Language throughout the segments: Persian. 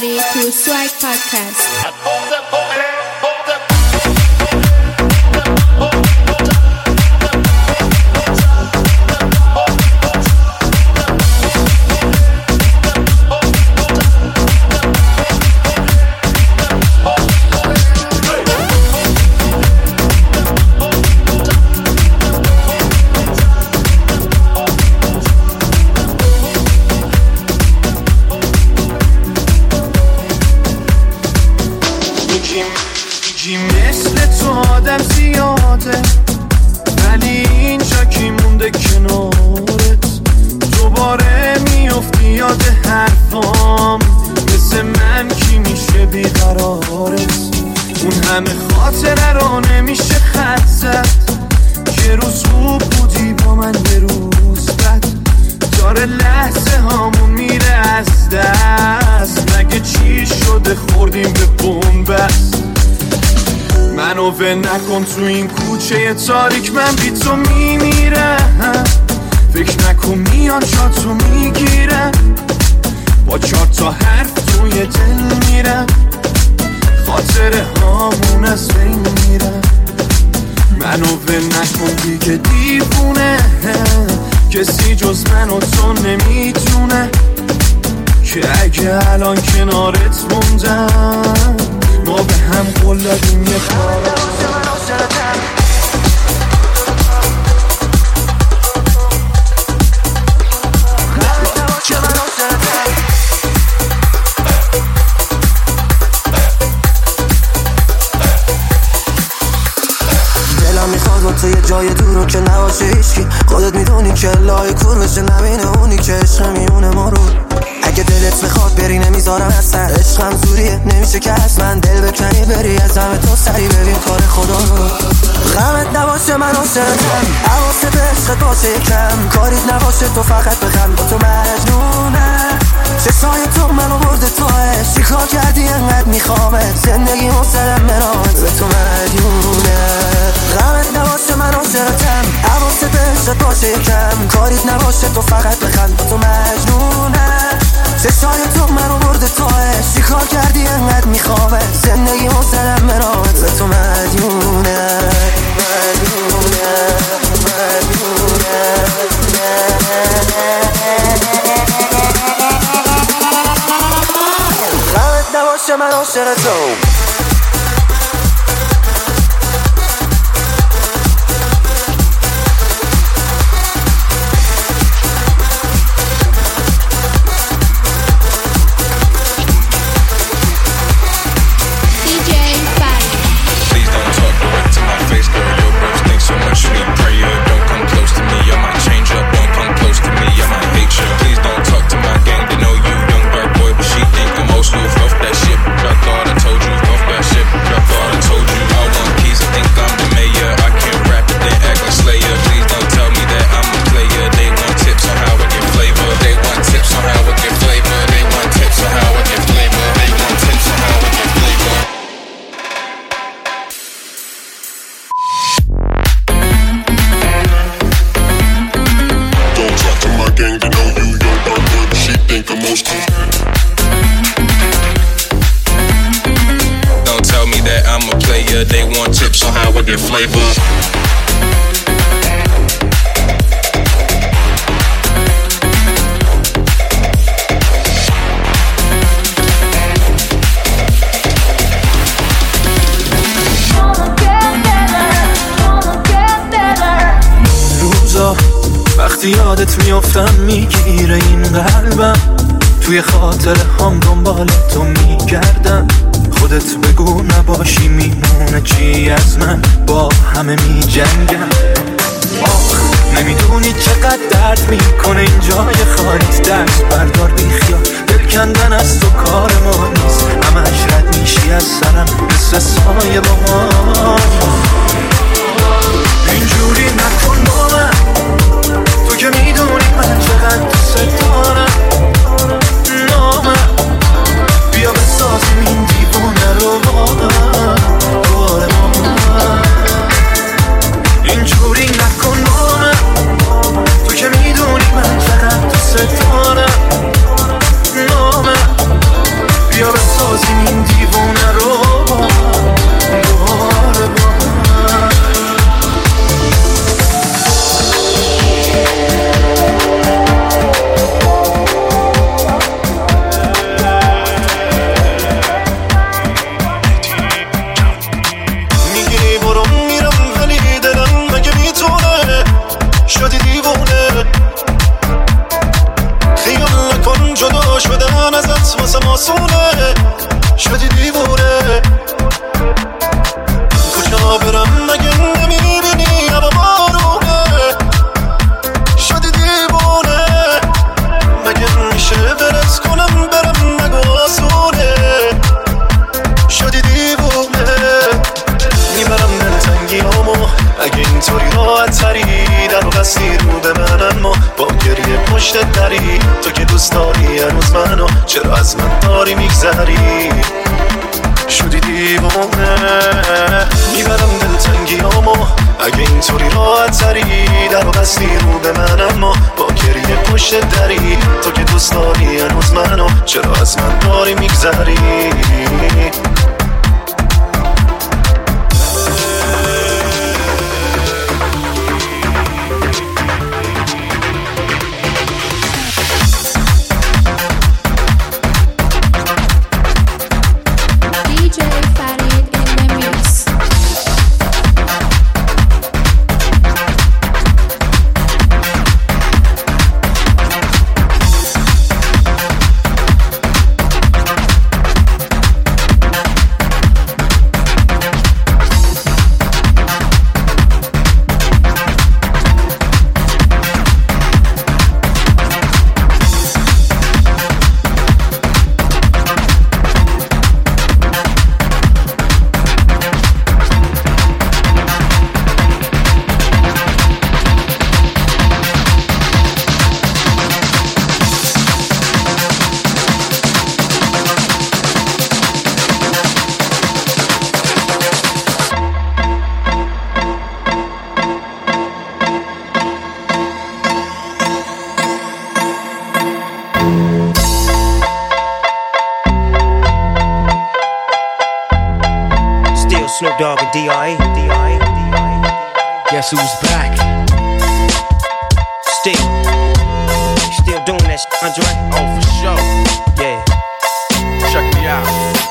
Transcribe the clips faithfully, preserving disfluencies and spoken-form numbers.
everybody to Swag Podcast. یکی مثل تو آدم زیاده، ولی اینجا کی مونده کنارت؟ دوباره میافتی یاد حرفام، مثل من کی میشه بیقرارت؟ اون همه خاطره رو نمیشه خط زد، یه روز خوب بودی با من یه روز بد، داره لحظه هامون میره از دست، مگه چی شده خوردیم به بنبست؟ منو ول نکن تو این کوچه تاریک، من بی تو میمیرم، فکر نکن میان شاتو میگیرم، با چهار تا حرف توی دل میرم، خاطره هامون از بین میرم. منو ول نکن دیگه دیوونه، کسی جز من و تو نمیدونه که اگه الان کنارت موندم ما به هم قول دادیم یه کار. دلم میخواد با تو یه جای دورو که نباشه هیچکی، خودت میدونی که لای کور بشه نبینه اونی که عشق میونه ما رو. اگه دلت میخواد بری نمیذارم اصلا، عشقم زوریه نمیشه که از من دل بکنی بری از همه تو سری ببین کار خدا رو. غمت نباشه من عاشقتم، حواست به عشقت باشه یکم، کاریت نباشه تو فقط بخند، با تو مجنونم، چشای تو منو برده تو عشق، چیکار کردی انقدر میخوامت، زندگی مستدم منامت به تو مجنونم. غمت نباشه من عاشقتم، حواست به عشقت باشه یکم، کاریت نباشه تو فقط بخند، با تو مجنونم، چشای تو منو برده تو عشق، چیکار کردی انقدر میخوامت، زندگی مستدم منامت به تو مجنونم. غمت نباشه من عاشق تو. They want tips on how I get flavor. روزا وقتی یادت میافتم میگیره این قلبم، توی خاطره هم دنبال تو میگردم، خودت بگو نباشی میمونه چی از من، با همه میجنگم. آخ نمیدونی چقدر درد میکنه این جای خالیت، دست بردار بیخیال، دل کندن از تو کار ما نیست، همش رد میشی از سرم مثل سایه با ما. اینجوری نکن با من، تو که میدونی من چقدر دوست دارم، نامم بیا بسازیم این دیوونه رو با من، دوباره با من. اینجوری نکن با من، تو که میدونی من چقدر دوست دارم، نامم بیا بسازیم این دیوونه رو با هم دوباره با هم. میگی برو میرم ولی دلم مگه میتونه شدی دیوونه. خیال نکن جدا شدن ازت واسه آسونه شدی دیوونه. کجا برم مگه نمیبینی هوا بارونه شدی دیوونه. مگه میشه برس کنم برم نگو آسونه شدی دیوونه. میبرم دلتنگی همو اگه اینطوری راحت تری در بستی رو به من، اما با گریه پشت دری تو که دوست داری هنوز منو چرا از من داری میگذری شدی دیوونه. میبرم دلتنگی همو اگه اینطوری راحت تری در بستی رو به من، اما با گریه پشت دری تو که دوست داری هنوز منو چرا از من داری میگذری. Snoop Dogg and D R E. Guess who's back? Still, still doing that shit, Andre? Oh, for sure. Yeah. Check me out.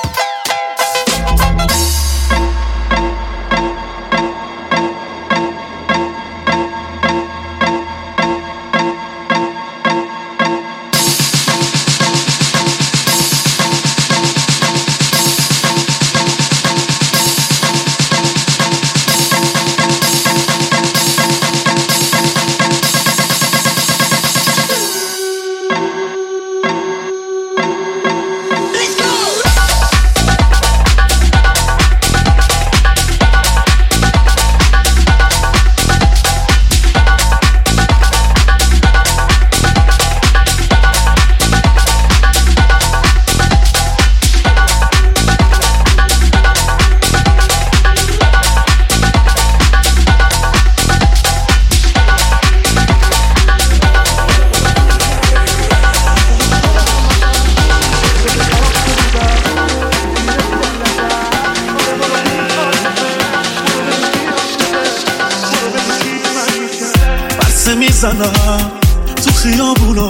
میزنم تو خیابونا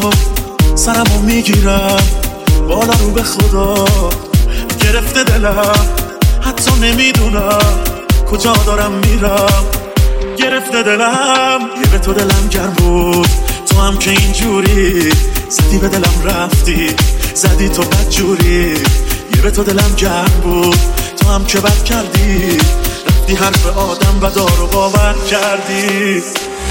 سرمو میگیرم بالا رو به خدا گرفته دلم حتی نمیدونم کجا دارم میرم گرفته دلم یه به تو دلم گرم بود تو هم که اینجوری زدی به دلم رفتی زدی تو بد جوری یه به تو دلم گرم بود تو هم که بد کردی رفتی حرف آدم بدارو باور کردی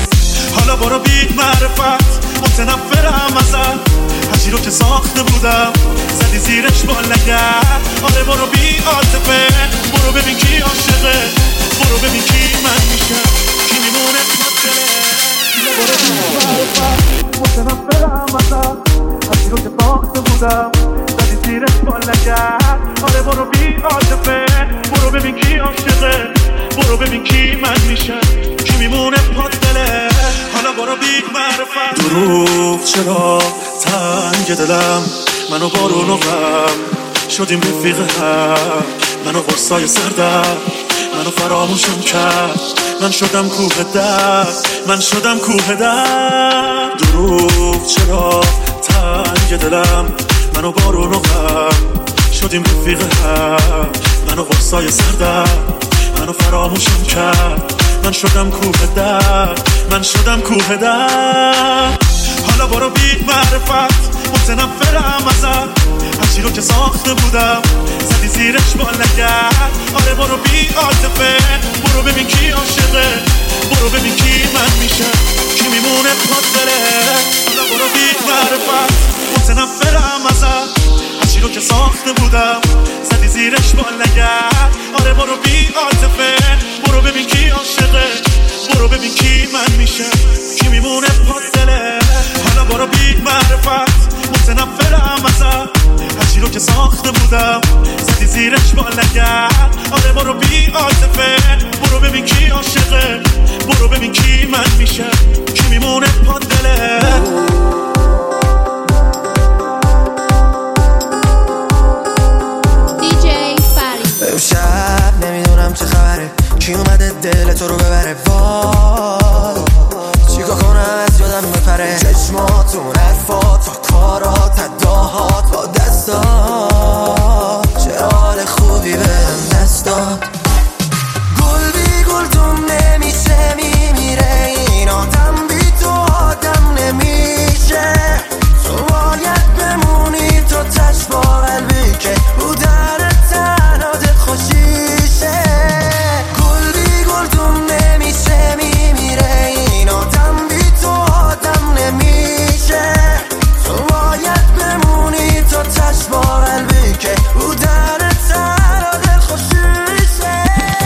حالا برو بی معرفت متنفرم ازت هرچی رو که ساخته بودم زدی زیرش با لگد آره برو بی عاطفه برو ببین کی عاشقه برو ببین کی من میشه کی میمونه مطلعه برو بی معرفت متنفرم ازت هرچی رو که ساخته بودم زدی زیرش با لگد آره برو بی عاطفه برو ببین کی عاشقه برو ببین کی من میشه کی میمونه پادله حالا برو بی معرفت دروغ چرا تنگ دلم منو بارون و غم شدیم رفیق هم، منو قرصای سردم منو فراموشم کرد. من شدم کوه درد، من شدم کوه درد. دروغ چرا تنگ دلم، منو بارون و غم شدیم رفیق هم، منو قرصای سردم منو فراموشم کرد. من شدم کوه درد، من شدم کوه درد. حالا برو بی معرفت متنفرم ازت، هرچی رو که ساخته بودم زدی زیرش با لگد. آره برو بی عاطفه، برو ببین کی عاشقه، برو ببین کی من میشه، کی میمونه پاد دله. حالا برو بی معرفت متنفرم ازت، هرچی رو که ساخته بودم زدی زیرش با لگد. آره برو بی عاطفه، برو ببین کی عاشقه، برو ببین کی من میشه، کی میمونه پاد دله. حالا برو بی معرفت متنفرم ازت، هرچی رو که ساخته بودم زدی زیرش با لگد. آره برو بی عاطفه، برو ببین کی عاشقه، برو ببین کی من میشه، کی میمونه پاد دله. امشب نمیدونم چه خبره، کی اومده دل تو رو ببره. وای چیکار کنم از یادم بپره، چشماتون، حرفات، کارات، اداهات با دستات، چه حال خوبی بهم دست داد. گل بی گل دوم نمیشه، میمیره این آدم، بی تو آدم نمیشه. تو باید بمونی تو تش با قلبی که بودن تنها دل خوشیشه. گل بی گل دوم نمیشه، میمیره این آدم، بی تو آدم نمیشه. تو باید بمونی تو تش با قلبی که بودن تنها دل خوشیشه.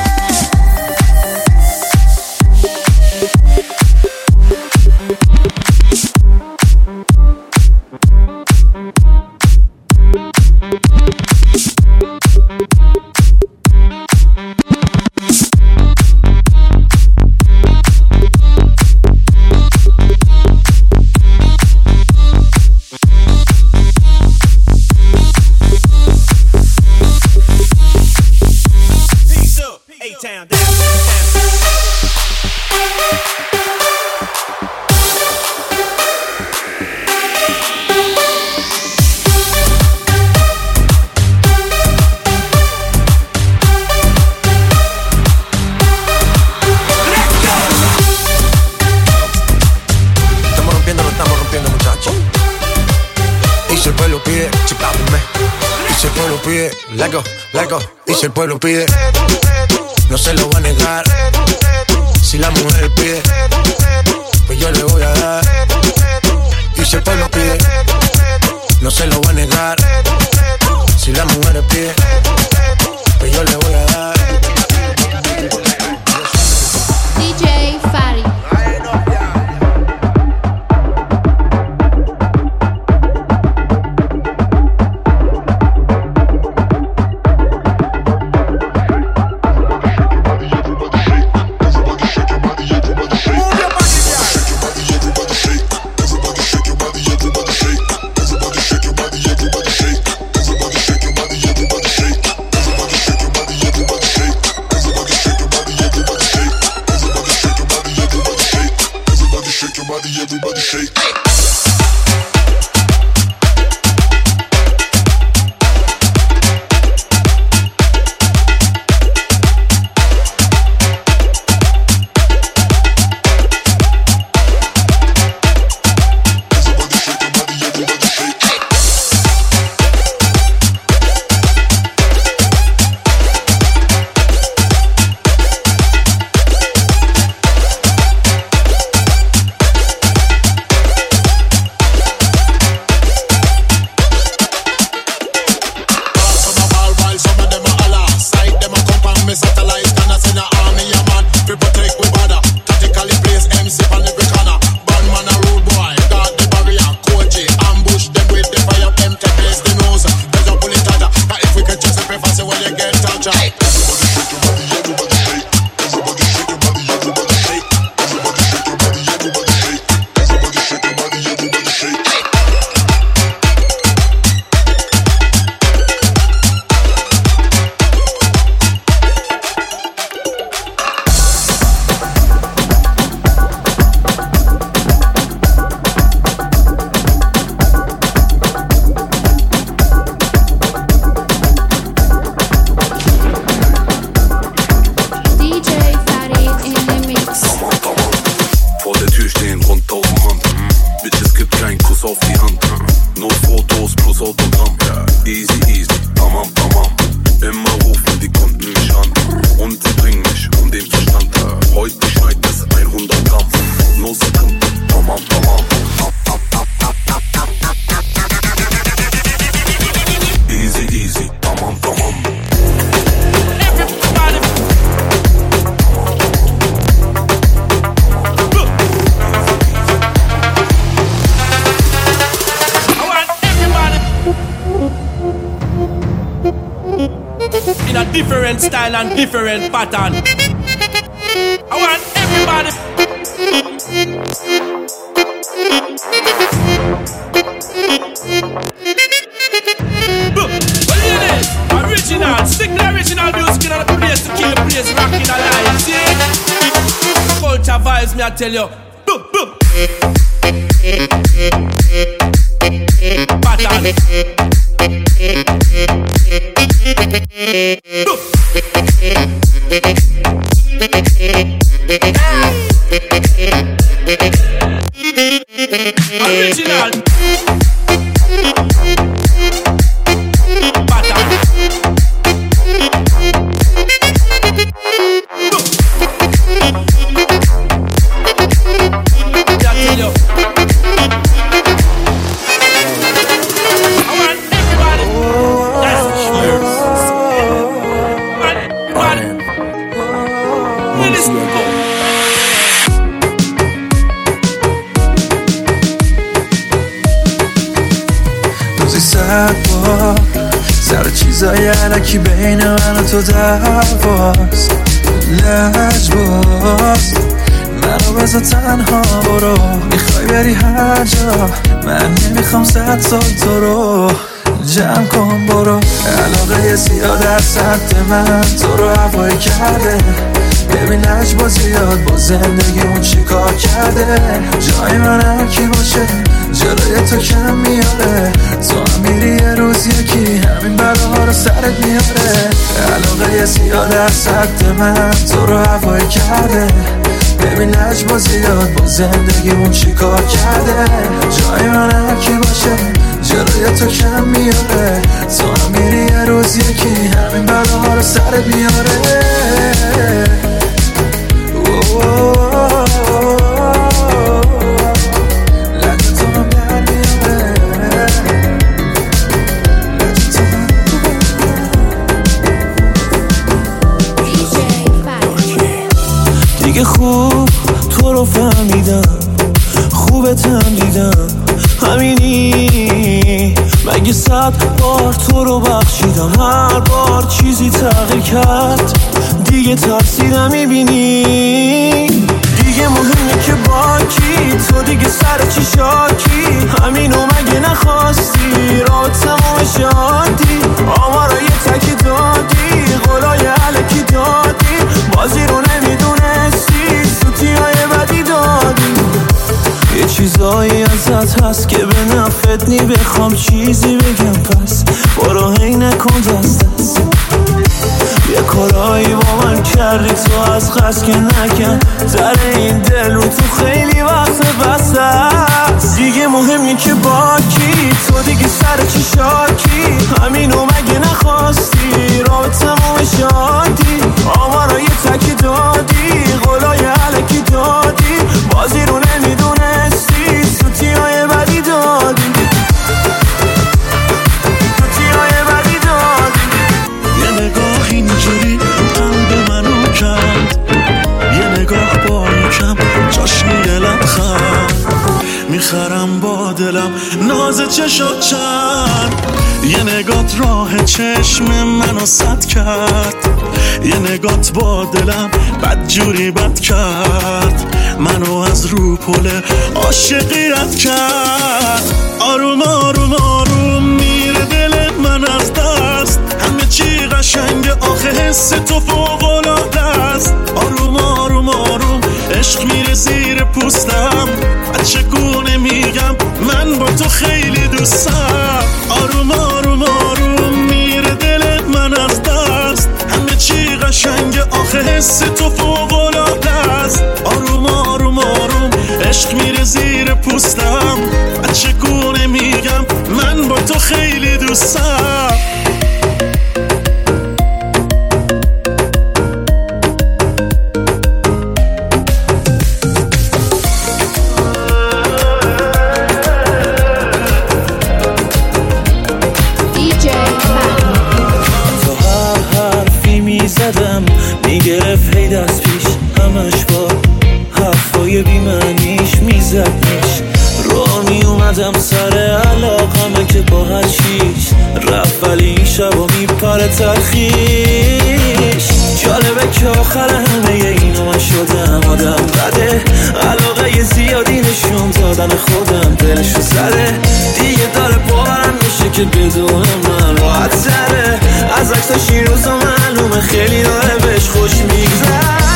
Lego, Lego, y si el pueblo pide, no se lo va a negar. Si la mujer pide, pues yo le voy a dar. Y si el pueblo pide, no se lo va a negar. Si la mujer pide, pues yo le voy a dar. D J Fari. Everybody shake your body, everybody shake. Everybody shake your body, everybody shake. different style and different pattern. I want everybody. Original, stick the original music in the place to kill the place, rocking alive. See? Culture vibes, me I tell you. Boom, boom. Pattern. Boom. Original. سر چیزای علکی بین من و تو دعواست لجباز منو بذار تنها برو میخوای بری هر جا من نمیخوام صد سال تو رو جمع کن برو علاقه سیاه در سطح من تو رو هوایی کرده ببین لجباز زیاد با زندگیمون چی کار کرده جای من هر کی باشه جلوی تو کم میاره تو هم میری یه روز یکی همین بلاها رو سرت میاره علاقه سیاه در سطح من تو رو هوایی کرده ببین لجباز زیاد با زندگیمون چی کار کرده جای من هر کی باشه جلوی تو کم میاره تو هم میری یه روز یکی همین بلاها رو سرت میاره دیگه خوب تو رو فهمیدم خوبتم دیدم همینی مگه صد بار تو رو بخشیدم هر بار چیزی تغییر کرد دیگه ترسیدم میبینی دیگه مهمه که با کی تو دیگه سر چی شاکی همینو مگه نخواستی را تمام شادی آما را یه تکی دادی قولای علکی دادی بازی رو نمیدونستی سوتی های بدی دادی یه چیزایی ازت هست که به نفت نی بخوام چیزی بگم پس برو هی نکن دست دست یه کارایی با من کردی تو از قصد که نکن در این دل رو تو خیلی وقت بسته است دیگه مهمی که با کی تو دیگه سر چی شاکی همینو مگه نخواستی را تمام شادی آما را یه تکی دادی قولای علکی دادی بازی رو نمیدونستی سوتی های بدی دادی سوتی های بدی دادی یه نگاه اینجوری قلب منو کرد یه نگاه با یکم جاشنی یه لبخند میخرم با دلم ناز چشات چند یه نگات راه چشم منو سد کرد یه نگات با دلم بد جوری بد کرد منو از رو پله عاشقیت کرد آروم آروم آروم میره دل من از دست همه چی قشنگ آخه حس تو فوق‌العاده است آروم آروم آروم عشق میره زیر پوستم چگونه میگم من با تو خیلی دوستم آروم آروم آروم میره دل من از دست همه چی قشنگ آخه حس تو فوق‌العاده است آروم آروم آروم عشق میره زیر پوستم چگونه میگم من با تو خیلی دوستم میگرفت هی دست پیش همش با حرفای بیمعنیش میزدنش راه میومدم سر علاقمه که با هر چیز رفت ولی این شبا میپره تلخیش جالبه که آخر همه اینو من شدم آدم بده، علاقه زیادی نشون دادن خودم دلشو زده، دیگه داره باورم میشه که بدون من راحت تره، از عکساش این روزا معلومه خیلی داره بهش خوش میگذره.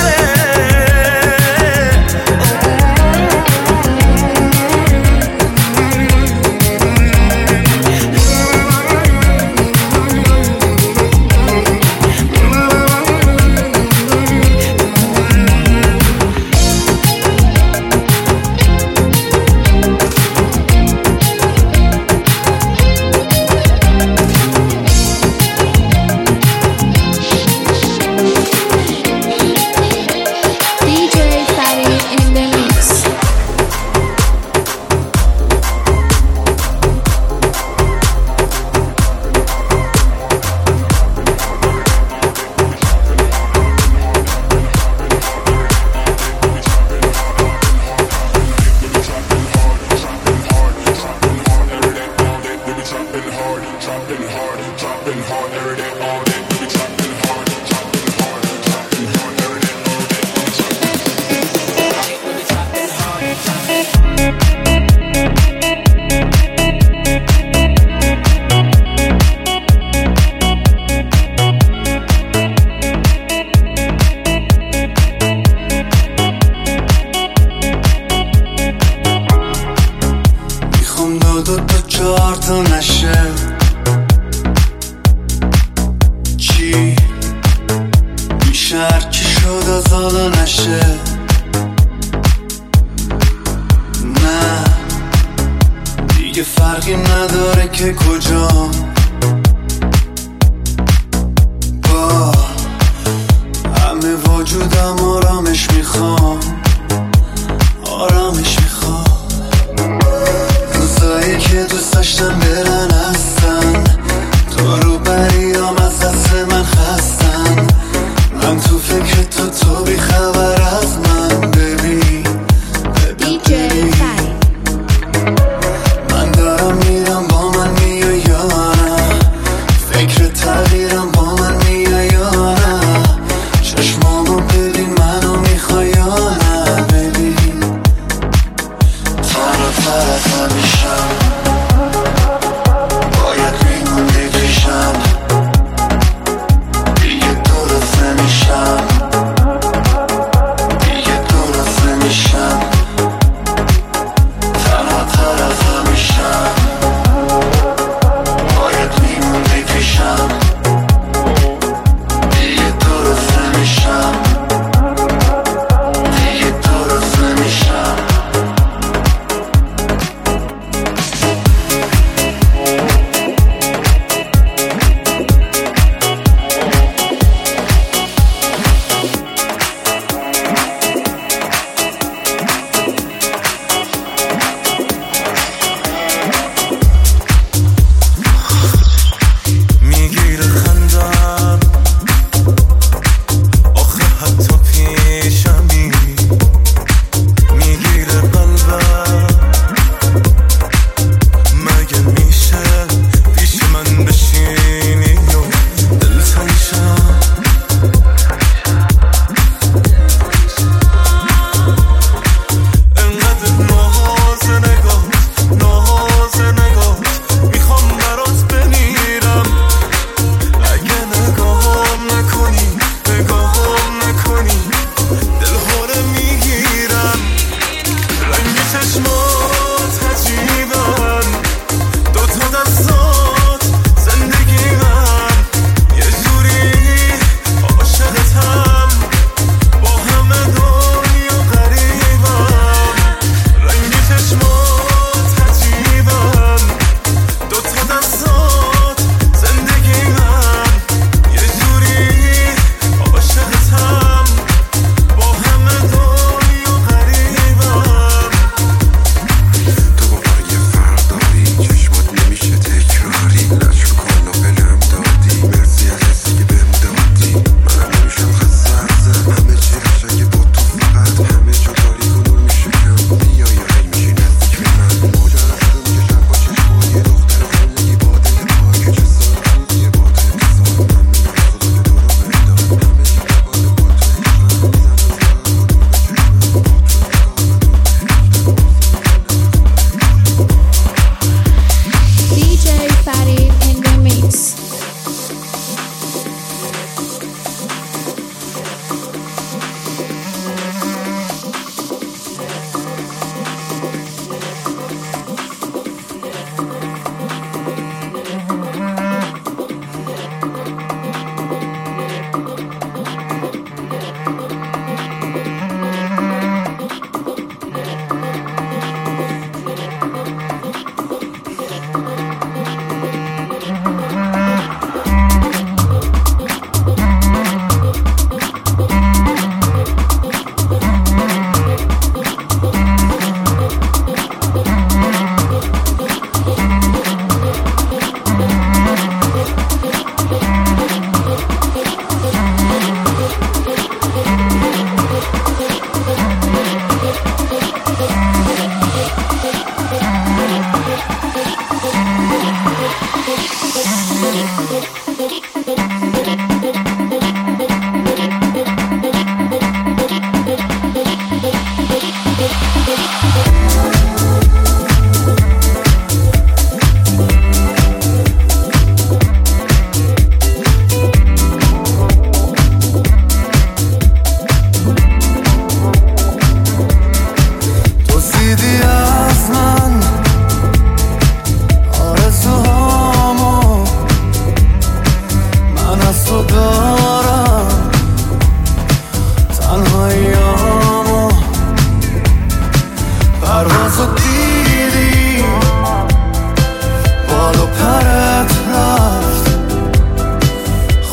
تغییرم با من میای یا نه، چشمامو ببین منو میخوای یا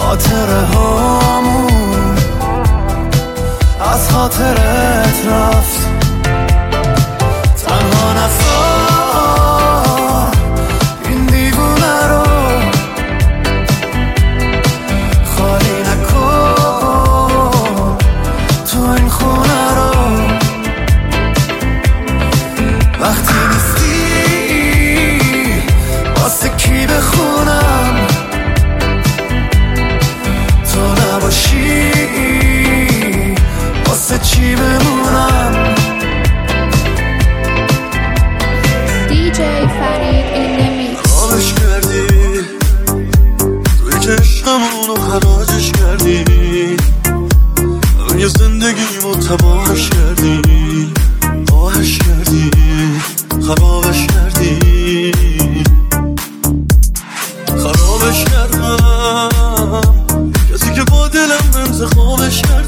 خاطره هامون از خاطرت رفت تنها نفر این دیوونه رو خالی نکن تو این خونه رو وقتی نیستی واسه کی بخونم تو نباشی واسه چی بمونم دی جی فرید in the mix. خرابش کردی توی چشممونو حراجش کردی یه زندگیمو تباهش کردی آهش کردی خرابش کردی خرابش کردم کسی که با دلم انتخابش کردی